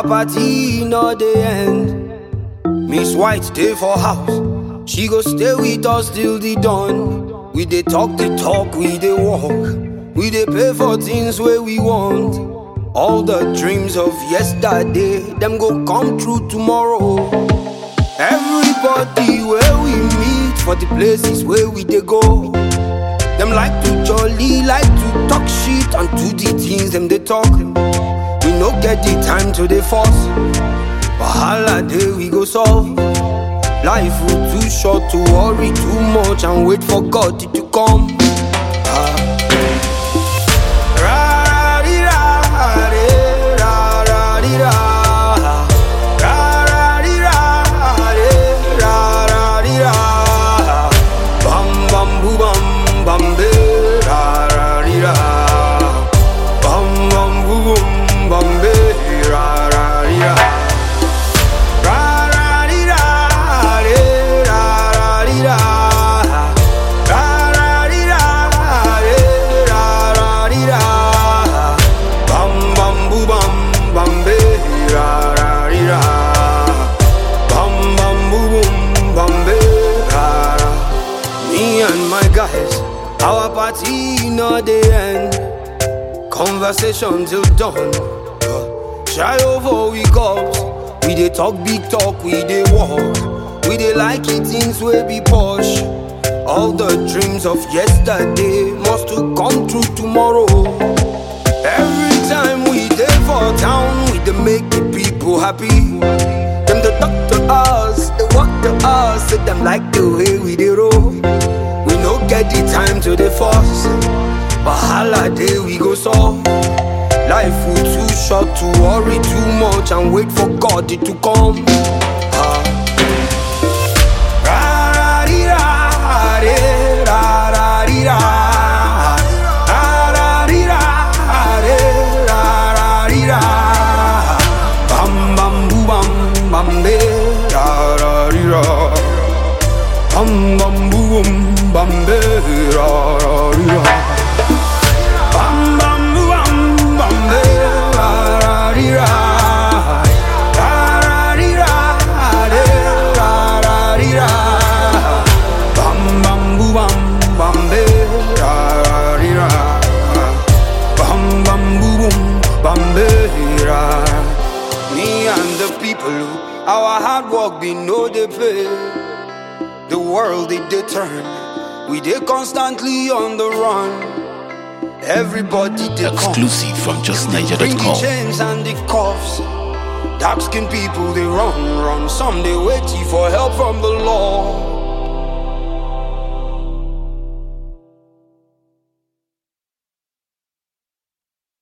party not the end. Miss White stay for house. She go stay with us till the dawn. We dey talk the talk, we dey walk. We dey pay for things where we want. All the dreams of yesterday, them go come true tomorrow. Everybody where we meet for the places where we dey go. Them like to jolly, like to talk shit and do the things them they talk. We no get the time to the force. Wahala day we go solve. Life will too short to worry too much and wait for God to come. Our party not the end. Conversation till dawn. Shy over we cups. We dey talk big talk, we dey walk. We dey like it things will be posh. All the dreams of yesterday must to come true tomorrow. Every time we dey for town, we dey make the people happy. Them they talk to us, they walk to us, say them like the way we dey roll. We no get the time to the force. Wahala day we go solve. Life will too short to worry too much and wait for God to come. Bam bam boo bam bam be ra ra ri ra. Bam bam boom bam be ra ra ri ra. Bam bam boom bam be ra ra ri ra. Ra ra ri ra de ra ra ri ra. Bam bam boom bam be ra ra ri ra. Bam bam boom bam be ra. Me and the people, our hard work be no dey pay. The world it dey turn. We dey constantly on the run. Everybody dey come. Exclusive from justniger.com. Bring the chains and the cuffs. Dark skinned people they run. Some they waiting for help from the law.